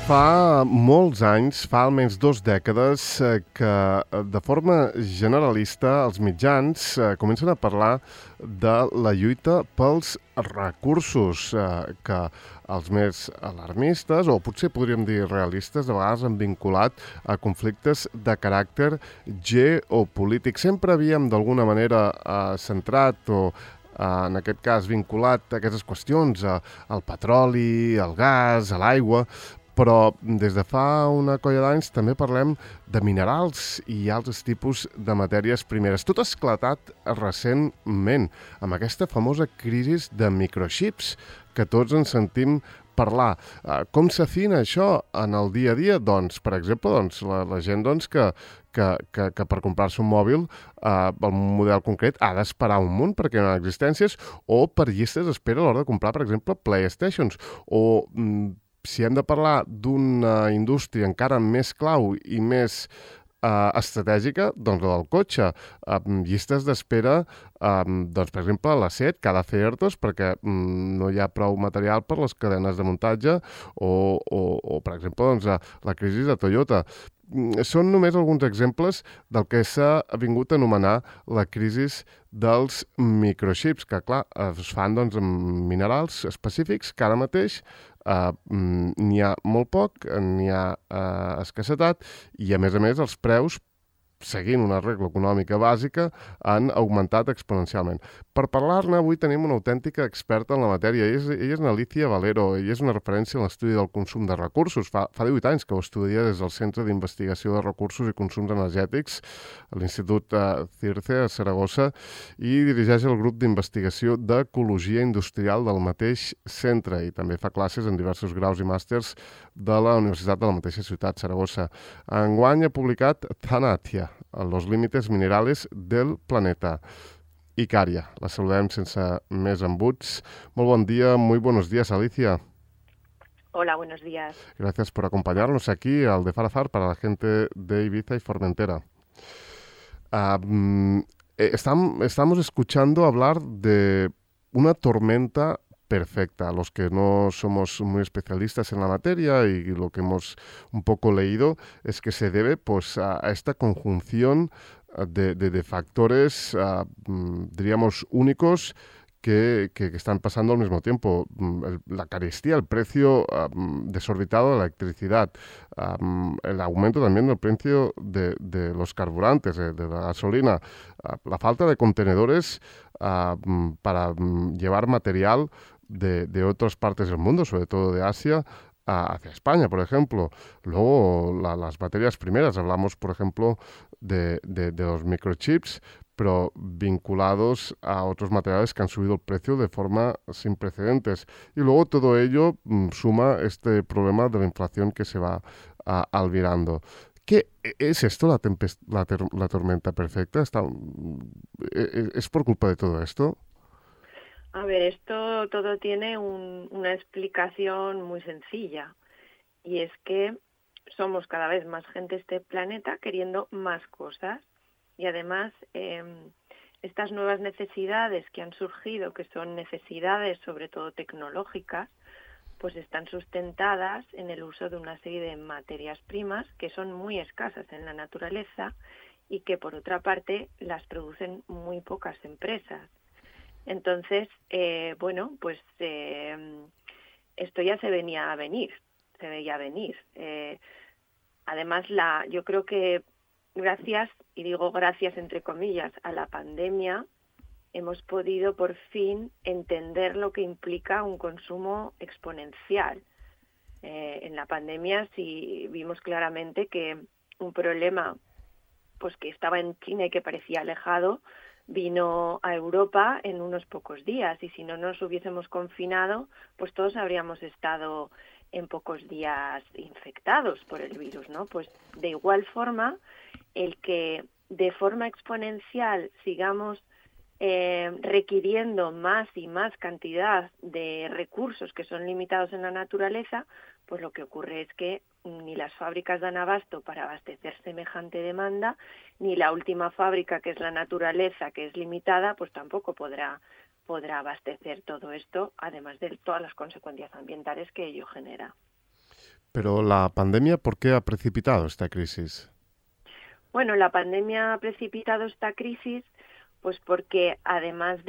Fa molts anys, fa almenys 2 dècades, que de forma generalista els mitjans comencen a parlar de la lluita pels recursos, que els més alarmistes, o potser podríem dir realistes, de vegades han vinculat a conflictes de caràcter geopolític. Sempre havíem d'alguna manera centrat o en aquest cas vinculat a aquestes qüestions, al petroli, al gas, a l'aigua, però des de fa una colla d'anys també parlem de minerals i altres tipus de matèries primeres. Tot ha esclatat recentment amb aquesta famosa crisi de microchips que tots ens sentim parlar. Com s'afina això en el dia a dia? Doncs, per exemple, la gent que per comprar-se un mòbil, el model concret, ha d'esperar un munt perquè no hi ha existències, o per llistes d'espera a l'hora de comprar, per exemple, PlayStations, o si hem de parlar d'una indústria encara més clau i més estratègica, doncs la del cotxe. Llistes d'espera, doncs, per exemple, la SEAT, que ha de fer ERTOs perquè no hi ha prou material per les cadenes de muntatge, o per exemple, doncs, la crisi de Toyota. Són només alguns exemples del que s'ha vingut a anomenar la crisi dels microchips, que, clar, es fan doncs, amb minerals específics que ara mateix n'hi ha molt poc, n'hi ha escassetat, i a més els preus, seguint una regla econòmica bàsica, han augmentat exponencialment. Per parlar-ne, avui tenim una autèntica experta en la matèria. Ella és Alicia Valero, ella és una referència en l'estudi del consum de recursos. Fa 18 anys que ho estudia des del Centre d'Investigació de Recursos i Consums Energètics a l'Institut CIRCE a Saragossa, i dirigeix el grup d'investigació d'Ecologia Industrial del mateix centre, i també fa classes en diversos graus i màsters de la Universitat de la mateixa ciutat, Saragossa. Enguany ha publicat Thanatia, los límites minerales del planeta. Icaria, la saludem sense més embuts. Muy buenos días, Alicia. Hola, buenos días. Gracias por acompañarnos aquí al de Farafar para la gente de Ibiza y Formentera. Estamos escuchando hablar de una tormenta perfecta. Los que no somos muy especialistas en la materia y lo que hemos un poco leído es que se debe pues a esta conjunción de factores, diríamos, únicos que están pasando al mismo tiempo. La carestía, el precio desorbitado de la electricidad, el aumento también del precio de los carburantes, de la gasolina, la falta de contenedores para llevar material de otras partes del mundo, sobre todo de Asia, hacia España, por ejemplo. Luego, las materias primeras. Hablamos, por ejemplo, de los microchips, pero vinculados a otros materiales que han subido el precio de forma sin precedentes. Y luego todo ello suma este problema de la inflación que se va albirando. ¿Qué es esto, la tormenta perfecta? ¿Es por culpa de todo esto? A ver, esto todo tiene una explicación muy sencilla, y es que somos cada vez más gente en este planeta queriendo más cosas, y además estas nuevas necesidades que han surgido, que son necesidades sobre todo tecnológicas, pues están sustentadas en el uso de una serie de materias primas que son muy escasas en la naturaleza y que por otra parte las producen muy pocas empresas. Entonces, esto ya se veía venir. Además, yo creo que gracias, y digo gracias entre comillas, a la pandemia, hemos podido por fin entender lo que implica un consumo exponencial. En la pandemia sí vimos claramente que un problema pues que estaba en China y que parecía alejado, vino a Europa en unos pocos días, y si no nos hubiésemos confinado, pues todos habríamos estado en pocos días infectados por el virus, ¿no? Pues de igual forma, el que de forma exponencial sigamos requiriendo más y más cantidad de recursos que son limitados en la naturaleza, pues lo que ocurre es que ni las fábricas dan abasto para abastecer semejante demanda, ni la última fábrica, que es la naturaleza, que es limitada, pues tampoco podrá abastecer todo esto, además de todas las consecuencias ambientales que ello genera. Pero la pandemia, ¿por qué ha precipitado esta crisis? Bueno, la pandemia ha precipitado esta crisis, pues porque además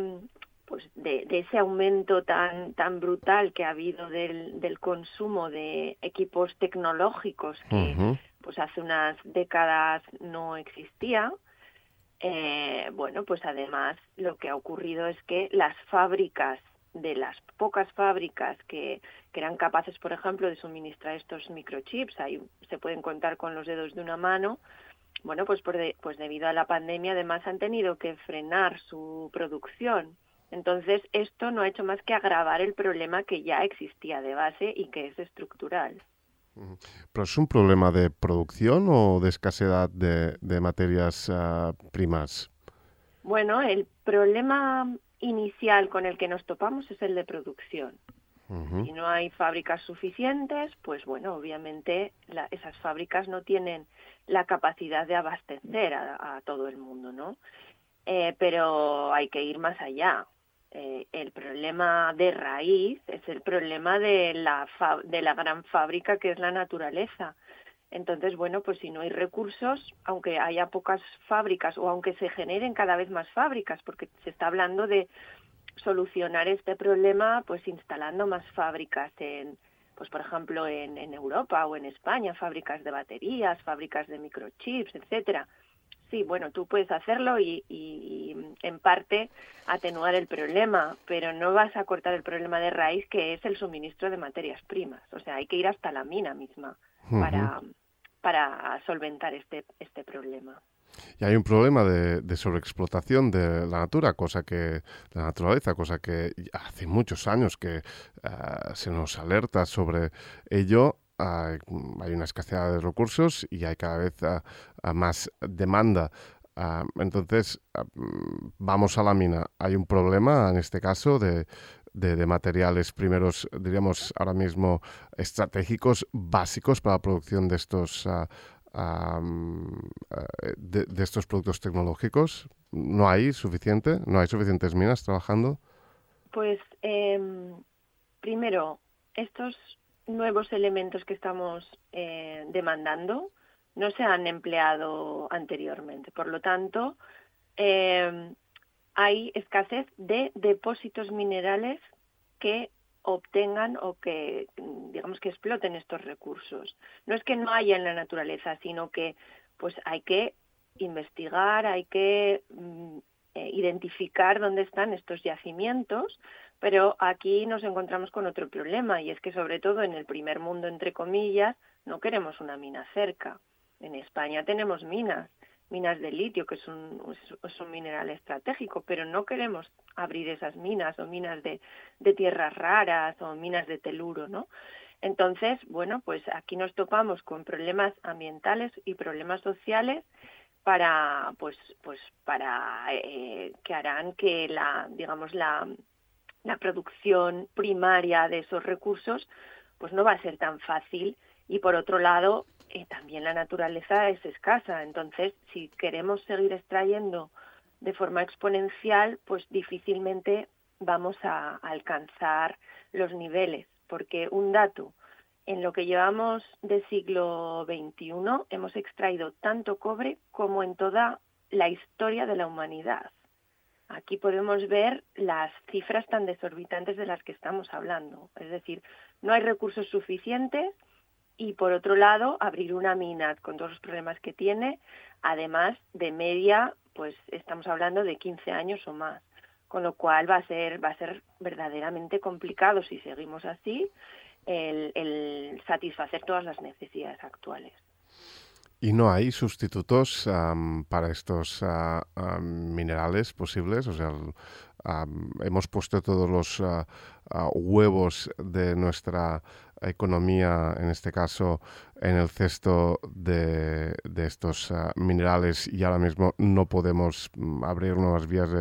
de ese aumento tan brutal que ha habido del consumo de equipos tecnológicos que Ujú, pues hace unas décadas no existía. Bueno, pues además lo que ha ocurrido es que las fábricas, de las pocas fábricas que eran capaces, por ejemplo, de suministrar estos microchips, ahí se pueden contar con los dedos de una mano. Bueno, pues, pues debido a la pandemia además han tenido que frenar su producción. Entonces esto no ha hecho más que agravar el problema que ya existía de base y que es estructural. ujú. ¿Pero es un problema de producción o de escasez de materias primas? Bueno, el problema inicial con el que nos topamos es el de producción. Ujú, Si no hay fábricas suficientes, pues bueno, obviamente esas fábricas no tienen la capacidad de abastecer a todo el mundo, ¿no? Pero hay que ir más allá. El problema de raíz es el problema de la gran fábrica que es la naturaleza. Entonces, bueno, pues si no hay recursos, aunque haya pocas fábricas o aunque se generen cada vez más fábricas, porque se está hablando de solucionar este problema pues instalando más fábricas pues por ejemplo en Europa o en España, fábricas de baterías, fábricas de microchips, etcétera. Sí, bueno, tú puedes hacerlo y en parte atenuar el problema, pero no vas a cortar el problema de raíz, que es el suministro de materias primas. O sea, hay que ir hasta la mina misma ujú. para, para solventar este problema. Y hay un problema de sobreexplotación de la naturaleza, cosa que hace muchos años que se nos alerta sobre ello. Hay una escasez de recursos y hay cada vez más demanda. Entonces, vamos a la mina. Hay un problema en este caso de materiales primeros, diríamos ahora mismo, estratégicos básicos para la producción de estos de estos productos tecnológicos? ¿No hay suficiente? ¿No hay suficientes minas trabajando? Pues primero, estos nuevos elementos que estamos demandando no se han empleado anteriormente. Por lo tanto, eh, hay escasez de depósitos minerales que obtengan o que, digamos, que exploten estos recursos. No es que no haya en la naturaleza, sino que pues hay que investigar, hay que identificar dónde están estos yacimientos, pero aquí nos encontramos con otro problema y es que sobre todo en el primer mundo, entre comillas, no queremos una mina cerca. En España tenemos minas de litio, que es un mineral estratégico, pero no queremos abrir esas minas o minas de tierras raras o minas de teluro, ¿no? Entonces, bueno, pues aquí nos topamos con problemas ambientales y problemas sociales para que harán que la producción primaria de esos recursos pues no va a ser tan fácil y por otro lado también la naturaleza es escasa, entonces si queremos seguir extrayendo de forma exponencial pues difícilmente vamos a alcanzar los niveles, porque un dato: en lo que llevamos de siglo XXI hemos extraído tanto cobre como en toda la historia de la humanidad. Aquí podemos ver las cifras tan desorbitantes de las que estamos hablando. Es decir, no hay recursos suficientes y, por otro lado, abrir una mina con todos los problemas que tiene, además de media, pues estamos hablando de 15 años o más. Con lo cual va a ser verdaderamente complicado, si seguimos así, el satisfacer todas las necesidades actuales. ¿Y no hay sustitutos para estos minerales posibles? O sea, hemos puesto todos los huevos de nuestra economía, en este caso, en el cesto de estos minerales y ahora mismo no podemos abrir nuevas vías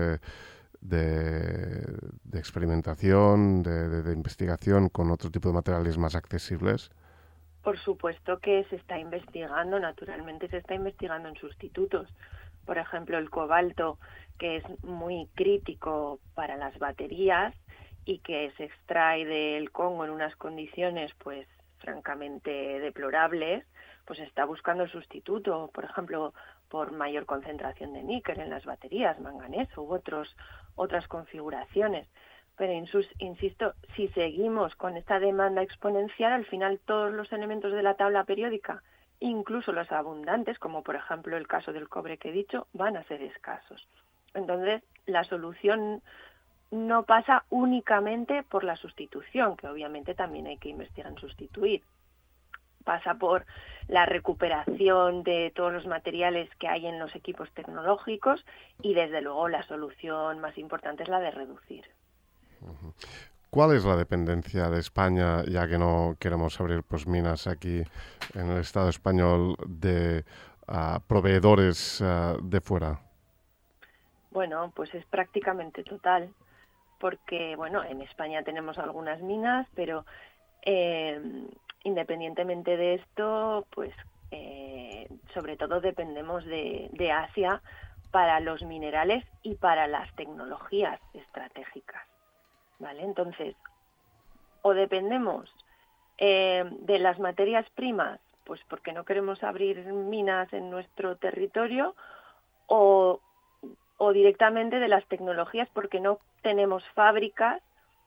de experimentación, de investigación con otro tipo de materiales más accesibles. Por supuesto que se está investigando, naturalmente se está investigando en sustitutos. Por ejemplo, el cobalto, que es muy crítico para las baterías y que se extrae del Congo en unas condiciones pues francamente deplorables, pues está buscando el sustituto, por ejemplo, por mayor concentración de níquel en las baterías, manganeso u otras configuraciones. Pero insisto, si seguimos con esta demanda exponencial, al final todos los elementos de la tabla periódica, incluso los abundantes, como por ejemplo el caso del cobre que he dicho, van a ser escasos. Entonces, la solución no pasa únicamente por la sustitución, que obviamente también hay que investigar en sustituir. Pasa por la recuperación de todos los materiales que hay en los equipos tecnológicos y, desde luego, la solución más importante es la de reducir. ¿Cuál es la dependencia de España, ya que no queremos abrir pues minas aquí en el Estado español, de proveedores de fuera? Bueno, pues es prácticamente total, porque bueno, en España tenemos algunas minas, pero independientemente de esto, pues sobre todo dependemos de Asia para los minerales y para las tecnologías estratégicas, ¿vale? Entonces, o dependemos de las materias primas, pues porque no queremos abrir minas en nuestro territorio, o directamente de las tecnologías porque no tenemos fábricas,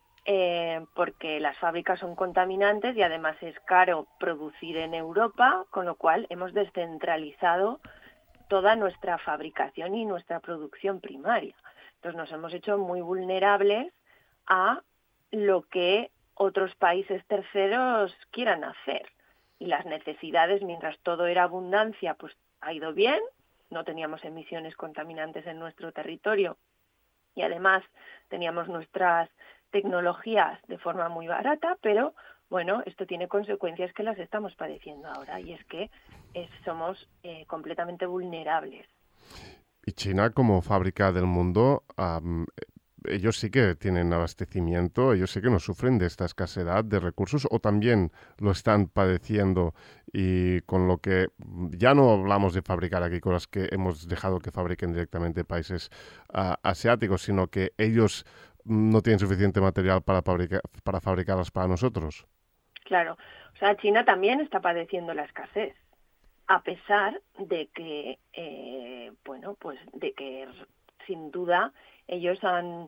porque las fábricas son contaminantes y además es caro producir en Europa, con lo cual hemos descentralizado toda nuestra fabricación y nuestra producción primaria. Entonces nos hemos hecho muy vulnerables a lo que otros países terceros quieran hacer. Y las necesidades, mientras todo era abundancia, pues ha ido bien, no teníamos emisiones contaminantes en nuestro territorio y además teníamos nuestras tecnologías de forma muy barata, pero bueno, esto tiene consecuencias que las estamos padeciendo ahora, y es que somos completamente vulnerables. Y China, como fábrica del mundo, ellos sí que tienen abastecimiento, ellos sí que no sufren de esta escasez de recursos, o también lo están padeciendo, y con lo que ya no hablamos de fabricar aquí cosas que hemos dejado que fabriquen directamente países asiáticos, sino que ellos no tienen suficiente material para fabricarlas para nosotros. Claro, o sea, China también está padeciendo la escasez, a pesar de que, bueno, pues de que sin duda ellos han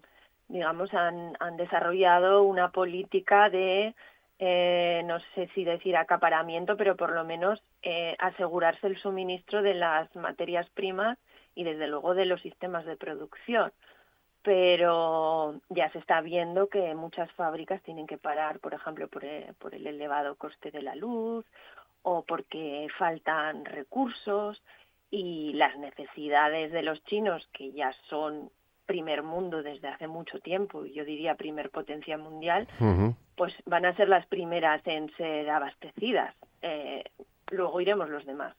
desarrollado una política de, no sé si decir acaparamiento, pero por lo menos asegurarse el suministro de las materias primas y desde luego de los sistemas de producción. Pero ya se está viendo que muchas fábricas tienen que parar, por ejemplo, por el elevado coste de la luz o porque faltan recursos, y las necesidades de los chinos, que ya son primer mundo desde hace mucho tiempo, y yo diría primer potencia mundial, pues van a ser las primeras en ser abastecidas. Luego iremos los demás.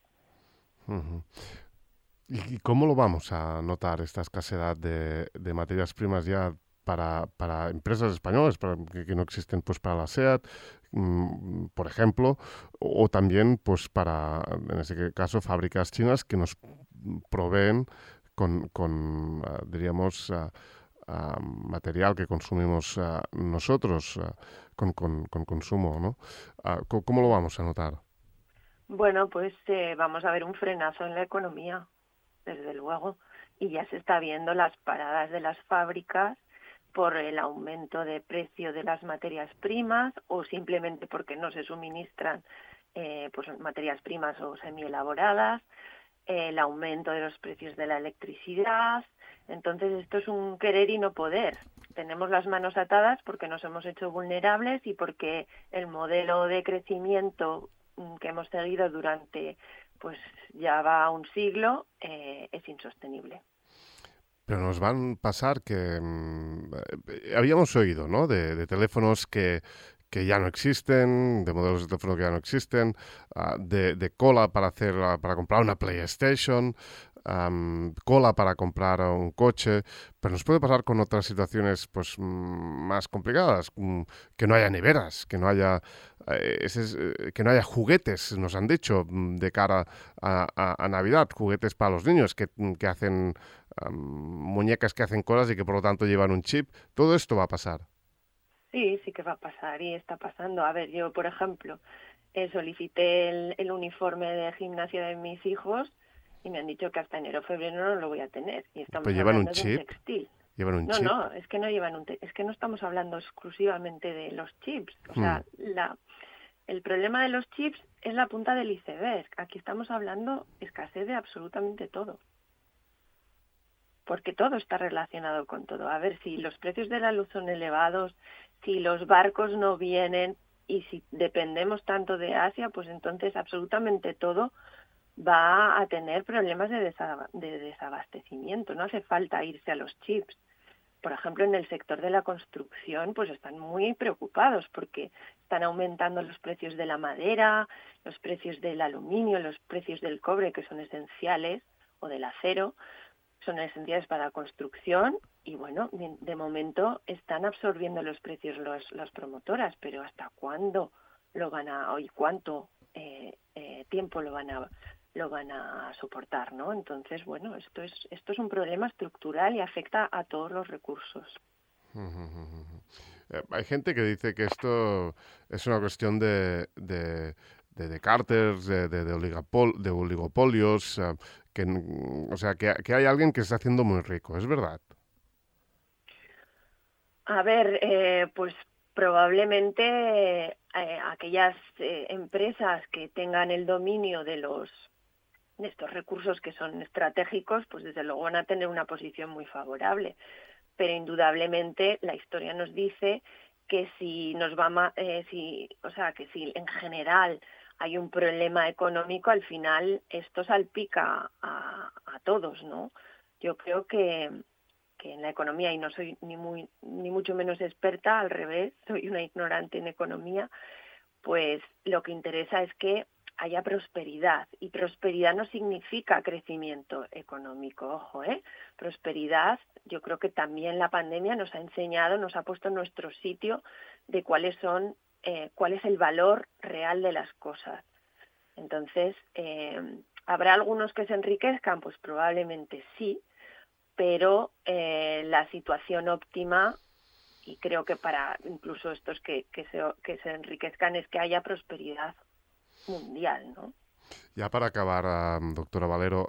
¿Y cómo lo vamos a notar, esta escasez de materias primas ya para empresas españolas que no existen, pues para la SEAT, por ejemplo, o también pues para, en ese caso, fábricas chinas que nos proveen con diríamos, material que consumimos nosotros, con consumo, ¿no? ¿Cómo lo vamos a notar? Bueno, pues vamos a ver un frenazo en la economía, desde luego, y ya se está viendo las paradas de las fábricas por el aumento de precio de las materias primas, o simplemente porque no se suministran pues materias primas o semielaboradas, el aumento de los precios de la electricidad. Entonces esto es un querer y no poder. Tenemos las manos atadas porque nos hemos hecho vulnerables y porque el modelo de crecimiento que hemos seguido durante pues ya va un siglo, es insostenible. Pero nos van a pasar que habíamos oído, ¿no?, de teléfonos que ya no existen, de modelos de teléfono que ya no existen, de cola para comprar una PlayStation, cola para comprar un coche. Pero nos puede pasar con otras situaciones pues más complicadas, que no haya neveras, que no haya que no haya juguetes, nos han dicho, de cara a Navidad, juguetes para los niños que hacen muñecas que hacen cosas y que por lo tanto llevan un chip. Todo esto va a pasar. Sí, sí que va a pasar y está pasando. A ver, yo, por ejemplo, solicité el uniforme de gimnasia de mis hijos y me han dicho que hasta enero o febrero no lo voy a tener. Y estamos Pues llevan un hablando de un chip, textil. llevan un No, chip. no, es que no llevan es que no estamos hablando exclusivamente de los chips. O Hmm. sea, el problema de los chips es la punta del iceberg. Aquí estamos hablando escasez de absolutamente todo. Porque todo está relacionado con todo. A ver, si los precios de la luz son elevados, si los barcos no vienen y si dependemos tanto de Asia, pues entonces absolutamente todo va a tener problemas de desabastecimiento. No hace falta irse a los chips. Por ejemplo, en el sector de la construcción, pues están muy preocupados porque están aumentando los precios de la madera, los precios del aluminio, los precios del cobre, que son esenciales, o del acero, son esenciales para la construcción. Y bueno, de momento están absorbiendo los precios las promotoras, pero ¿hasta cuándo lo van a, y cuánto tiempo lo van a soportar, ¿no? Entonces, bueno, esto es un problema estructural y afecta a todos los recursos. Hay gente que dice que esto es una cuestión de cárteles, de oligopolios, o sea, que hay alguien que se está haciendo muy rico, ¿es verdad? A ver, pues probablemente aquellas empresas que tengan el dominio de estos recursos que son estratégicos, pues desde luego van a tener una posición muy favorable. Pero indudablemente la historia nos dice que si que si en general hay un problema económico, al final esto salpica a todos, ¿no? Yo creo que en la economía, y no soy ni mucho menos experta, al revés, soy una ignorante en economía, pues lo que interesa es que haya prosperidad, y prosperidad no significa crecimiento económico, ojo, prosperidad, yo creo que también la pandemia nos ha enseñado, nos ha puesto en nuestro sitio de cuál es el valor real de las cosas. Entonces, ¿habrá algunos que se enriquezcan? Pues probablemente sí, pero la situación óptima, y creo que para incluso estos que se enriquezcan, es que haya prosperidad mundial, ¿no? Ya para acabar, doctora Valero,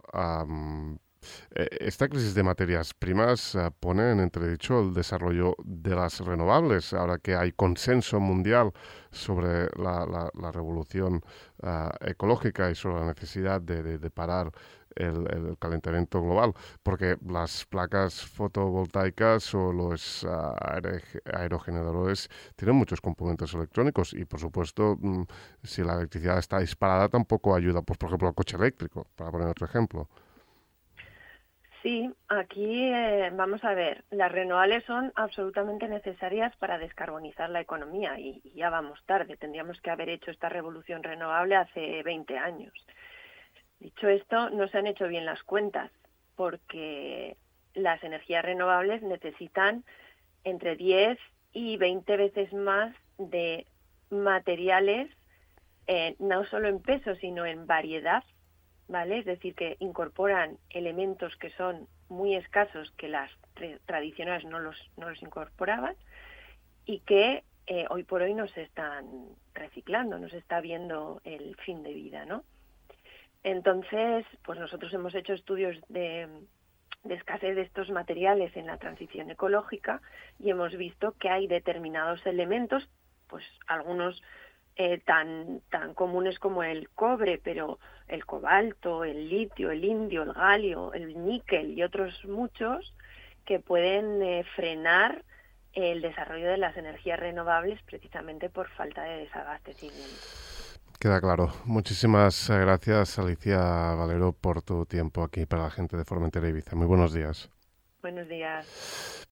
esta crisis de materias primas pone en entredicho el desarrollo de las renovables, ahora que hay consenso mundial sobre la revolución ecológica y sobre la necesidad de parar el calentamiento global, porque las placas fotovoltaicas o los aerogeneradores tienen muchos componentes electrónicos y, por supuesto, si la electricidad está disparada, tampoco ayuda, pues, por ejemplo, al coche eléctrico, para poner otro ejemplo. Sí, aquí vamos a ver, las renovables son absolutamente necesarias para descarbonizar la economía y ya vamos tarde, tendríamos que haber hecho esta revolución renovable hace 20 años. Dicho esto, no se han hecho bien las cuentas porque las energías renovables necesitan entre 10 y 20 veces más de materiales, no solo en peso, sino en variedad, ¿vale? Es decir, que incorporan elementos que son muy escasos, que las tradicionales no los incorporaban, y que hoy por hoy no se están reciclando, no se está viendo el fin de vida, ¿no? Entonces, pues nosotros hemos hecho estudios de escasez de estos materiales en la transición ecológica y hemos visto que hay determinados elementos, pues algunos tan comunes como el cobre, pero el cobalto, el litio, el indio, el galio, el níquel y otros muchos que pueden frenar el desarrollo de las energías renovables precisamente por falta de desabastecimiento. Queda claro. Muchísimas gracias, Alicia Valero, por tu tiempo aquí para la gente de Formentera Ibiza. Muy buenos días. Buenos días.